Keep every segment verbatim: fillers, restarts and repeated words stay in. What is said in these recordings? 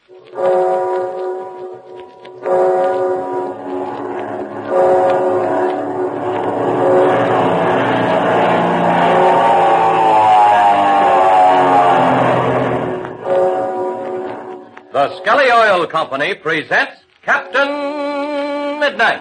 The Skelly Oil Company presents Captain Midnight.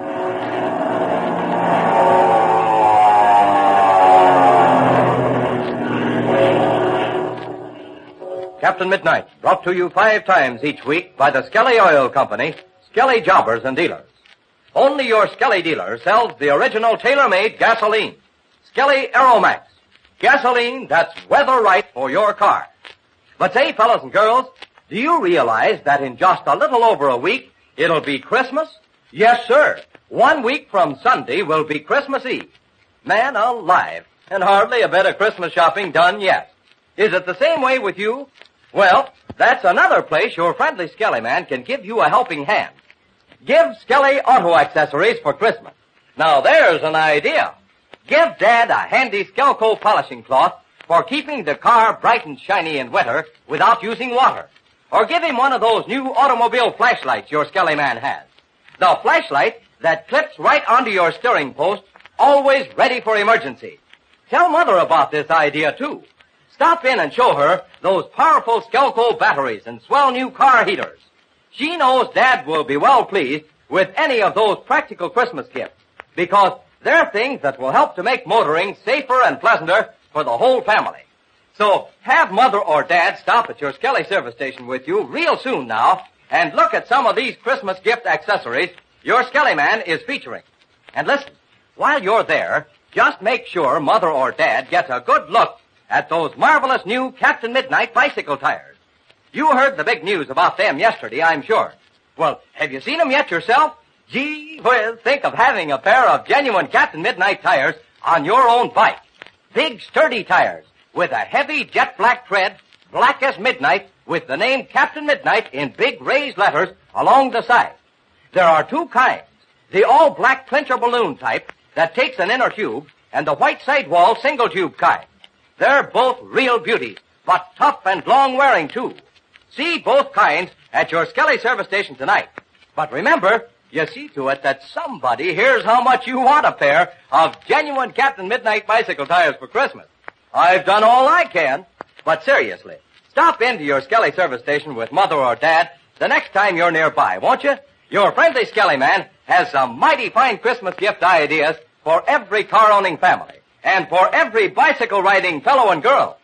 Captain Midnight, brought to you five times each week by the Skelly Oil Company, Skelly Jobbers and Dealers. Only your Skelly dealer sells the original tailor-made gasoline, Skelly Aeromax, gasoline that's weather right for your car. But say, fellas and girls, do you realize that in just a little over a week, it'll be Christmas? Yes, sir. One week from Sunday will be Christmas Eve. Man alive, and hardly a bit of Christmas shopping done yet. Is it the same way with you? Well, that's another place your friendly Skelly man can give you a helping hand. Give Skelly auto accessories for Christmas. Now there's an idea. Give Dad a handy Skelco polishing cloth for keeping the car bright and shiny in winter without using water. Or give him one of those new automobile flashlights your Skelly man has. The flashlight that clips right onto your steering post, always ready for emergency. Tell Mother about this idea, too. Stop in and show her those powerful Skelco batteries and swell new car heaters. She knows Dad will be well pleased with any of those practical Christmas gifts, because they're things that will help to make motoring safer and pleasanter for the whole family. So have Mother or Dad stop at your Skelly service station with you real soon now and look at some of these Christmas gift accessories your Skelly man is featuring. And listen, while you're there, just make sure Mother or Dad gets a good look at those marvelous new Captain Midnight bicycle tires. You heard the big news about them yesterday, I'm sure. Well, have you seen them yet yourself? Gee whiz, think of having a pair of genuine Captain Midnight tires on your own bike. Big, sturdy tires with a heavy jet black tread, black as midnight, with the name Captain Midnight in big raised letters along the side. There are two kinds. The all-black clincher balloon type that takes an inner tube, and the white sidewall single-tube kind. They're both real beauties, but tough and long-wearing, too. See both kinds at your Skelly service station tonight. But remember, you see to it that somebody hears how much you want a pair of genuine Captain Midnight bicycle tires for Christmas. I've done all I can. But seriously, stop into your Skelly service station with Mother or Dad the next time you're nearby, won't you? Your friendly Skelly man has some mighty fine Christmas gift ideas for every car-owning family and for every bicycle-riding fellow and girl.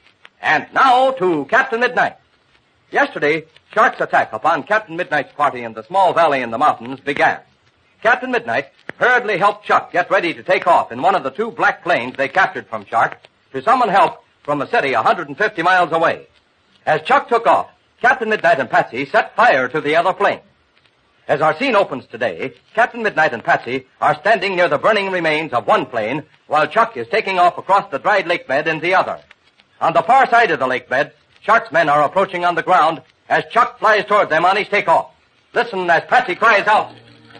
And now to Captain Midnight. Yesterday, Shark's attack upon Captain Midnight's party in the small valley in the mountains began. Captain Midnight hurriedly helped Chuck get ready to take off in one of the two black planes they captured from Shark to summon help from a city one hundred fifty miles away. As Chuck took off, Captain Midnight and Patsy set fire to the other plane. As our scene opens today, Captain Midnight and Patsy are standing near the burning remains of one plane, while Chuck is taking off across the dried lake bed in the other. On the far side of the lake bed, Shark's men are approaching on the ground as Chuck flies toward them on his takeoff. Listen as Patsy cries out.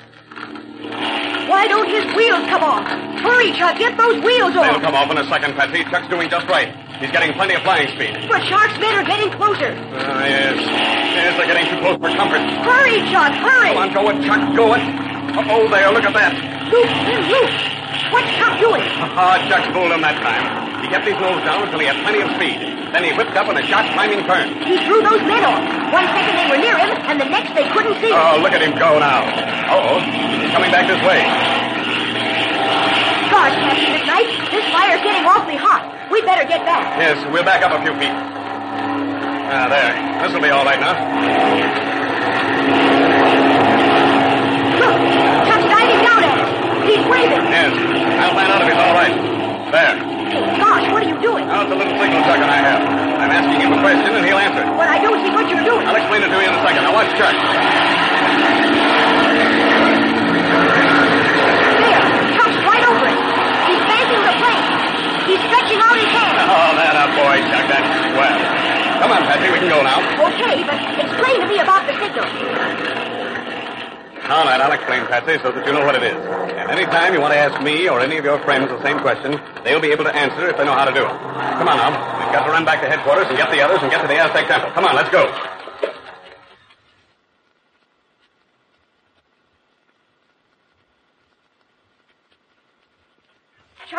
Why don't his wheels come off? Hurry, Chuck, get those wheels off. They'll come off in a second, Patsy. Chuck's doing just right. He's getting plenty of flying speed. But Shark's men are getting closer. Ah, uh, yes. Yes, they're getting too close for comfort. Hurry, Chuck, hurry. Come on, go it, Chuck, go it. Oh, there, look at that. Loop, him, loop. What's Chuck doing? Ah, Chuck fooled him that time. He kept his nose down until he had plenty of speed. Then he whipped up in a sharp climbing turn. He threw those men off. One second they were near him, and the next they couldn't see him. Oh, look at him go now. Uh-oh, he's coming back this way. Gosh, Captain Midnight, this fire's getting awfully hot. We'd better get back. Yes, we'll back up a few feet. Ah, there. This'll be all right now. Look, Chuck's diving down at us. He's waving. Yes, I'll find out if he's all right. There. Gosh, what are you doing? Now, it's a little signal Chuck and I have. I'm asking him a question, and he'll answer. But I don't see what you're doing. I'll explain it to you in a second. Now, watch Chuck. There, Chuck's right over it. He's banking the plane. He's stretching out his hand. Oh, that a boy, Chuck. That's swell. Come on, Patsy, we can go now. Okay, but explain to me about the signal. All right, I'll explain, Patsy, so that you know what it is. And any time you want to ask me or any of your friends the same question, they'll be able to answer if they know how to do it. Come on now. We've got to run back to headquarters and get the others and get to the Aztec Temple. Come on, let's go.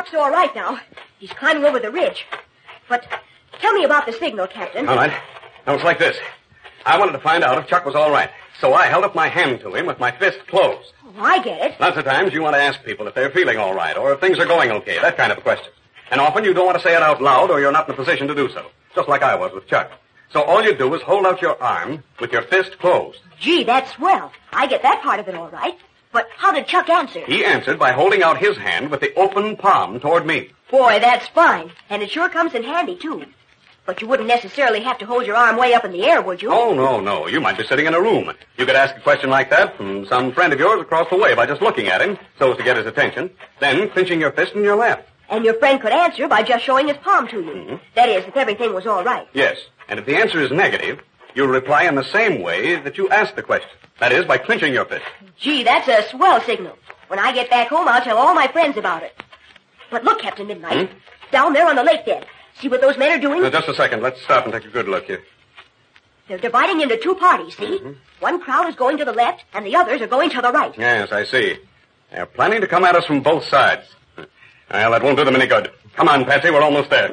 Chuck's all right now. He's climbing over the ridge. But tell me about the signal, Captain. All right. Now, it's like this. I wanted to find out if Chuck was all right. So I held up my hand to him with my fist closed. Oh, I get it. Lots of times you want to ask people if they're feeling all right or if things are going okay, that kind of a question. And often you don't want to say it out loud or you're not in a position to do so, just like I was with Chuck. So all you do is hold out your arm with your fist closed. Gee, that's swell. I get that part of it all right. But how did Chuck answer? He answered by holding out his hand with the open palm toward me. Boy, that's fine. And it sure comes in handy, too. But you wouldn't necessarily have to hold your arm way up in the air, would you? Oh, no, no. You might be sitting in a room. You could ask a question like that from some friend of yours across the way by just looking at him so as to get his attention, then clenching your fist in your lap. And your friend could answer by just showing his palm to you. Mm-hmm. That is, if everything was all right. Yes. And if the answer is negative, you'll reply in the same way that you asked the question. That is, by clenching your fist. Gee, that's a swell signal. When I get back home, I'll tell all my friends about it. But look, Captain Midnight. Hmm? Down there on the lake there. See what those men are doing? Now, just a second. Let's stop and take a good look here. They're dividing into two parties, see? Mm-hmm. One crowd is going to the left, and the others are going to the right. Yes, I see. They're planning to come at us from both sides. Well, that won't do them any good. Come on, Patsy. We're almost there.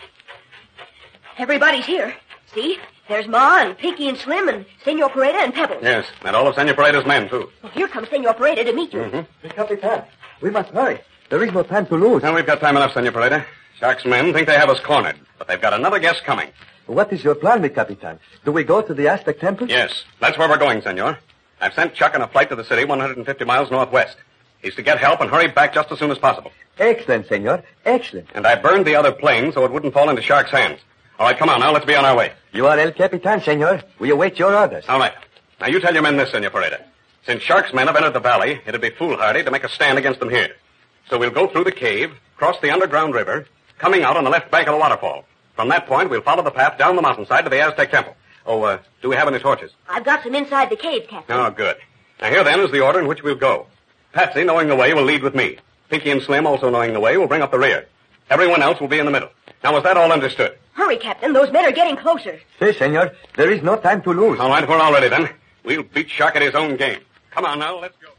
Everybody's here. See? There's Ma and Pinky and Slim and Senor Pareda and Pebbles. Yes, and all of Senor Pareda's men, too. Well, here comes Senor Pareda to meet you. Mm-hmm. Capitan, we must hurry. There is no time to lose. Well, we've got time enough, Senor Pareda. Shark's men think they have us cornered, but they've got another guest coming. What is your plan, mi Capitan? Do we go to the Aztec temple? Yes, that's where we're going, Senor. I've sent Chuck on a flight to the city one hundred fifty miles northwest. He's to get help and hurry back just as soon as possible. Excellent, senor. Excellent. And I burned the other plane so it wouldn't fall into Shark's hands. All right, come on now. Let's be on our way. You are El Capitan, senor. We await your orders. All right. Now, you tell your men this, Senor Pareda. Since Shark's men have entered the valley, it'd be foolhardy to make a stand against them here. So we'll go through the cave, cross the underground river, coming out on the left bank of the waterfall. From that point, we'll follow the path down the mountainside to the Aztec temple. Oh, uh, do we have any torches? I've got some inside the cave, Captain. Oh, good. Now, here then is the order in which we'll go. Patsy, knowing the way, will lead with me. Pinky and Slim, also knowing the way, will bring up the rear. Everyone else will be in the middle. Now, is that all understood? Hurry, Captain. Those men are getting closer. Si, senor. There is no time to lose. All right, we're all ready then. We'll beat Shark at his own game. Come on now, let's go.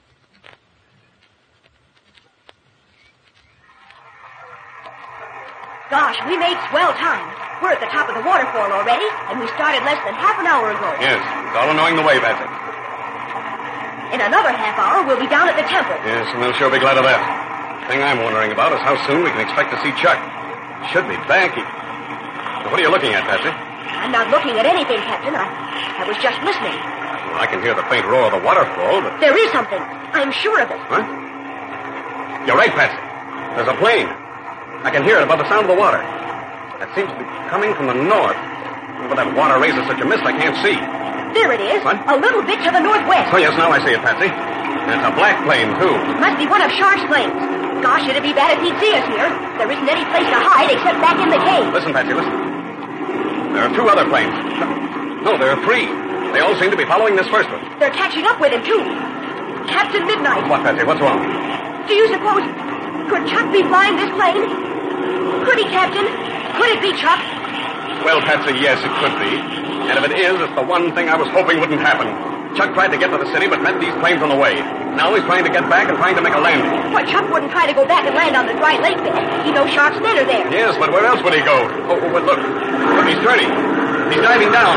Gosh, we made swell time. We're at the top of the waterfall already, and we started less than half an hour ago. Yes, it's all knowing the way, Patsy. In another half hour, we'll be down at the temple. Yes, and they'll sure be glad of that. The thing I'm wondering about is how soon we can expect to see Chuck. Should be back. He... Now, what are you looking at, Patsy? I'm not looking at anything, Captain. I, I was just listening. Well, I can hear the faint roar of the waterfall, but... There is something. I'm sure of it. Huh? You're right, Patsy. There's a plane. I can hear it above the sound of the water. That seems to be coming from the north. But that water raises such a mist I can't see. There it is. What? A little bit to the northwest. Oh, yes, now I see it, Patsy. And it's a black plane, too. Must be one of Shark's planes. Gosh, it'd be bad if he'd see us here. There isn't any place to hide except back in the cave. Listen, Patsy, listen. There are two other planes. No, there are three. They all seem to be following this first one. They're catching up with him, too. Captain Midnight. What, Patsy? What's wrong? Do you suppose... Could Chuck be flying this plane? Could he, Captain? Could it be Chuck? Well, Patsy, yes, it could be. And if it is, it's the one thing I was hoping wouldn't happen. Chuck tried to get to the city, but met these planes on the way. Now he's trying to get back and trying to make a landing. Well, Chuck wouldn't try to go back and land on the dry lake bed. He knows Shark's men are there. Yes, but where else would he go? Oh, oh, but look. Look, he's turning. He's diving down.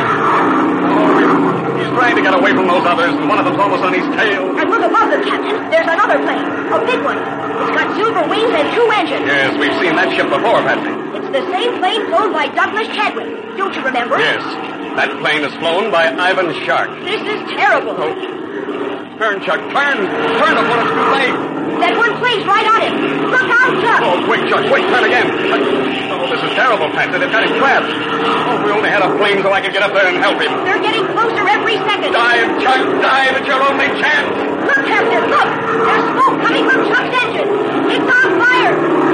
Oh, he's trying to get away from those others, and one of them's almost on his tail. And look above them, Captain. There's another plane. A big one. It's got silver wings and two engines. Yes, we've seen that ship before, Patsy. It's the same plane flown by Douglas Chadwick. Don't you remember? Yes. That plane is flown by Ivan Shark. This is terrible. Oh. Turn, Chuck, turn. Turn before it's too late. That one plane's right on him. Look out, Chuck. Oh, quick, Chuck, quick, turn again. Oh, this is terrible, Patsy. They've got him trapped. Oh, if we only had a plane so I could get up there and help him. They're getting closer every second. Dive, Chuck, dive. It's your only chance. Look, Captain, look. There's smoke coming from Chuck's engine. It's on fire.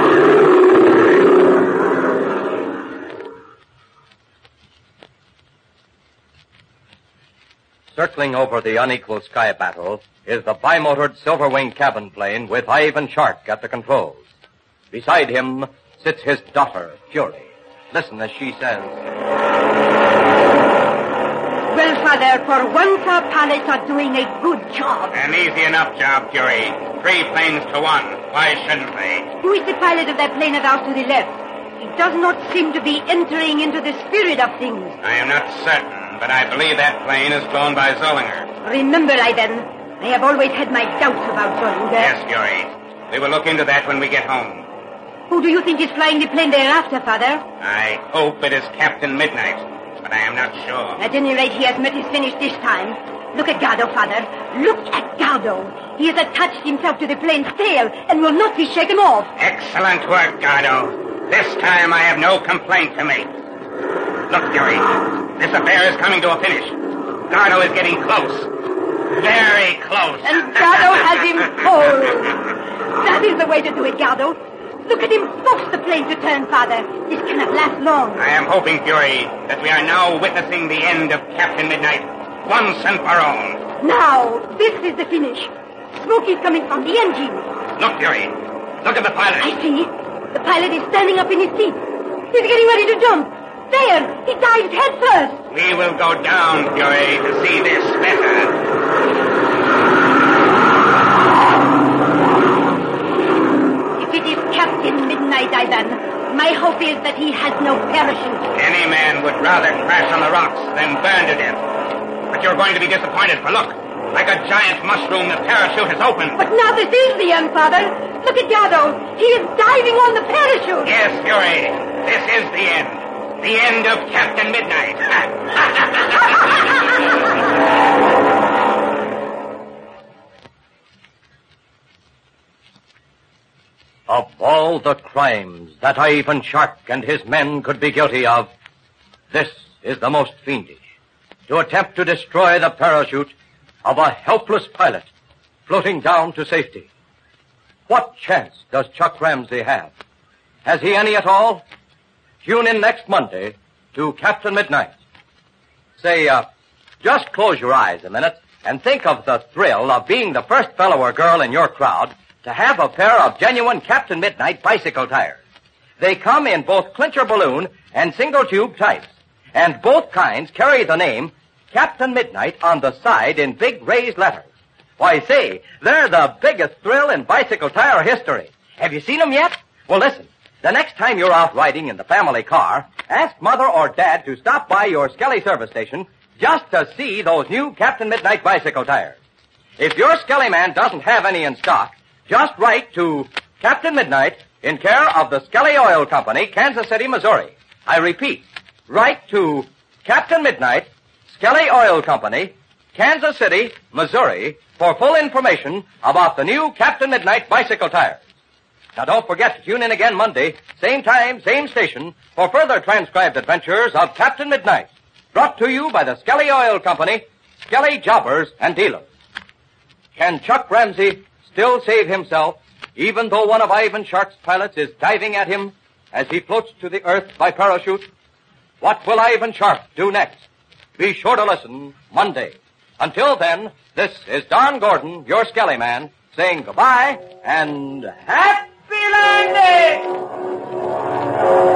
Circling over the unequal sky battle is the bimotored silver-wing cabin plane with Ivan Shark at the controls. Beside him sits his daughter, Fury. Listen as she says. Well, Father, for once our pilots are doing a good job. An easy enough job, Fury. Three planes to one. Why shouldn't they? Who is the pilot of that plane of ours to the left? He does not seem to be entering into the spirit of things. I am not certain, but I believe that plane is flown by Zollinger. Remember, Ivan, I have always had my doubts about Zollinger. Yes, Fury. We will look into that when we get home. Who do you think is flying the plane thereafter, Father? I hope it is Captain Midnight, but I am not sure. At any rate, he has met his finish this time. Look at Gardo, Father. Look at Gardo. He has attached himself to the plane's tail and will not be shaken off. Excellent work, Gardo. This time I have no complaint to make. Look, Fury, this affair is coming to a finish. Gardo is getting close. Very close. And Gardo has him hold. That is the way to do it, Gardo. Look at him force the plane to turn, Father. This cannot last long. I am hoping, Fury, that we are now witnessing the end of Captain Midnight, once and for all. Now, this is the finish. Smoke is coming from the engine. Look, Fury. Look at the pilot. I see. The pilot is standing up in his seat. He's getting ready to jump. There! He dives head first. We will go down, Fury, to see this better. If it is Captain Midnight, Ivan, my hope is that he has no parachute. Any man would rather crash on the rocks than burn to death. But you're going to be disappointed, for look, like a giant mushroom, the parachute has opened. But now this is the end, Father. Look at Gardo. He is diving on the parachute. Yes, Fury. This is the end. The end of Captain Midnight. Of all the crimes that Ivan Shark and his men could be guilty of, this is the most fiendish. To attempt to destroy the parachute of a helpless pilot floating down to safety. What chance does Chuck Ramsey have? Has he any at all? Tune in next Monday to Captain Midnight. Say, uh, just close your eyes a minute and think of the thrill of being the first fellow or girl in your crowd to have a pair of genuine Captain Midnight bicycle tires. They come in both clincher balloon and single tube types, and both kinds carry the name Captain Midnight on the side in big raised letters. Why, say, they're the biggest thrill in bicycle tire history. Have you seen them yet? Well, listen. The next time you're out riding in the family car, ask Mother or Dad to stop by your Skelly service station just to see those new Captain Midnight bicycle tires. If your Skelly man doesn't have any in stock, just write to Captain Midnight in care of the Skelly Oil Company, Kansas City, Missouri. I repeat, write to Captain Midnight, Skelly Oil Company, Kansas City, Missouri, for full information about the new Captain Midnight bicycle tires. Now, don't forget to tune in again Monday, same time, same station, for further transcribed adventures of Captain Midnight, brought to you by the Skelly Oil Company, Skelly Jobbers and Dealers. Can Chuck Ramsey still save himself, even though one of Ivan Shark's pilots is diving at him as he floats to the earth by parachute? What will Ivan Shark do next? Be sure to listen Monday. Until then, this is Don Gordon, your Skelly man, saying goodbye and happy landing!